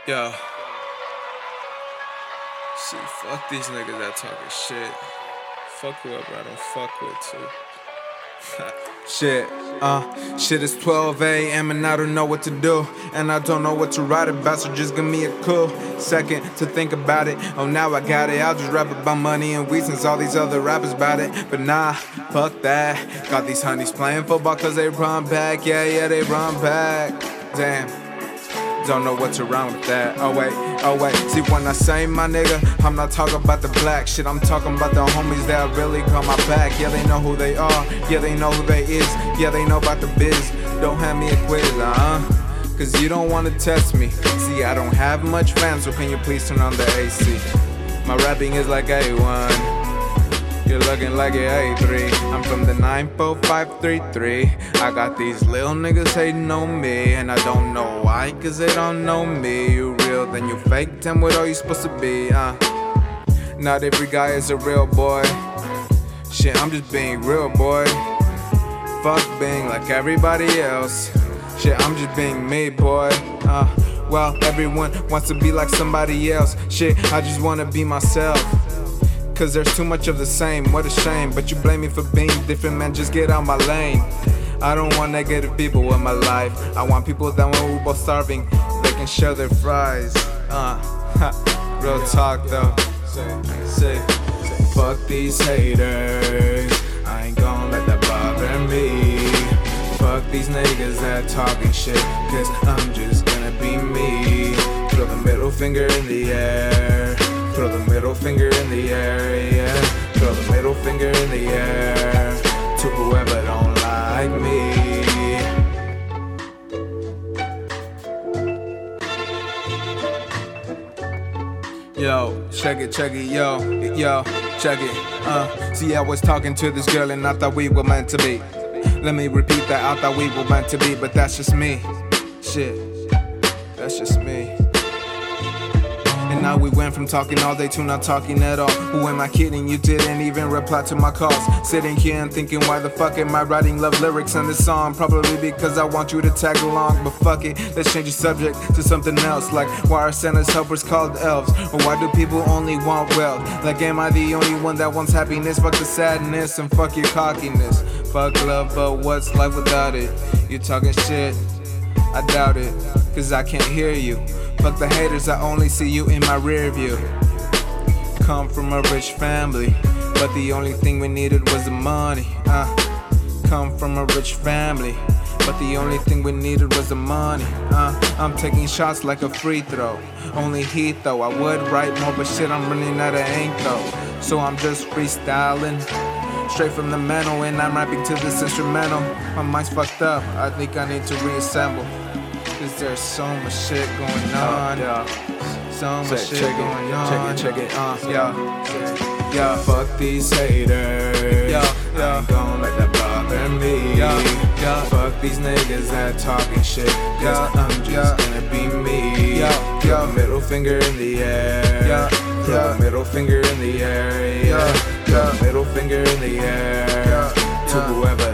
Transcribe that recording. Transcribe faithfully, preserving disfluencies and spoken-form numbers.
Yo. See, fuck these niggas that talking shit. Fuck whoever I don't fuck with, too. Shit, uh, shit is twelve a m and I don't know what to do. And I don't know what to write about, so just give me a cool second to think about it. Oh, now I got it, I'll just rap about money and weed since all these other rappers about it. But nah, fuck that. Got these honeys playing football cause they run back. Yeah, yeah, they run back. Damn. Don't know what's wrong with that. Oh wait, oh wait. See, when I say my nigga, I'm not talking about the black shit. I'm talking about the homies that really got my back. Yeah, they know who they are. Yeah, they know who they is. Yeah, they know about the biz. Don't hand me a quiz, uh-huh. Cause you don't wanna test me. See, I don't have much fans, so can you please turn on the A C? My rapping is like A one. You're looking like an A three. I'm from the nine four five three three. I got these little niggas hating on me, and I don't know why, cause they don't know me. You real, then you fake. Tell me what are you supposed to be, uh Not every guy is a real boy. Shit, I'm just being real, boy. Fuck being like everybody else. Shit, I'm just being me, boy. Uh, well, everyone wants to be like somebody else. Shit, I just wanna be myself. Cause there's too much of the same, what a shame. But you blame me for being different, man, just get out my lane. I don't want negative people in my life. I want people that when we're both starving, they can share their fries. Uh, ha, real talk though. Say, say, say, fuck these haters, I ain't gon' let that bother me. Fuck these niggas that talking shit, cause I'm just gonna be me. Throw the middle finger in the air. Throw the middle finger in the air, yeah. Throw the middle finger in the air to whoever don't like me. Yo, check it, check it, yo, yo, check it. Uh, see, I was talking to this girl and I thought we were meant to be. Let me repeat that, I thought we were meant to be, but that's just me. Shit, that's just me. And now we went from talking all day to not talking at all. Who am I kidding? You didn't even reply to my calls. Sitting here and thinking, why the fuck am I writing love lyrics in this song? Probably because I want you to tag along. But fuck it, let's change the subject to something else. Like, why are Santa's helpers called elves? Or why do people only want wealth? Like, am I the only one that wants happiness? Fuck the sadness and fuck your cockiness. Fuck love, but what's life without it? You talking shit? I doubt it, cause I can't hear you. Fuck the haters, I only see you in my rear view. Come from a rich family, but the only thing we needed was the money. Uh, come from a rich family, but the only thing we needed was the money. Uh, I'm taking shots like a free throw. Only heat though, I would write more, but shit, I'm running out of ink though. So I'm just freestyling, straight from the mental, and I'm rapping to this instrumental. My mind's fucked up, I think I need to reassemble. Cause there's so much shit going on, yeah. So much Say, shit check going it, on. check it, check it, uh, yeah, yeah. Fuck these haters, yeah, yeah. I ain't gon' let that bother me. Yeah, yeah. Fuck these niggas that talking shit, cause yeah, I'm just yeah. gonna be me. Yeah, throw yeah. the middle finger in the air. Yeah, throw yeah. the middle finger in the air. Yeah, yeah. Throw the middle finger in the air yeah. to whoever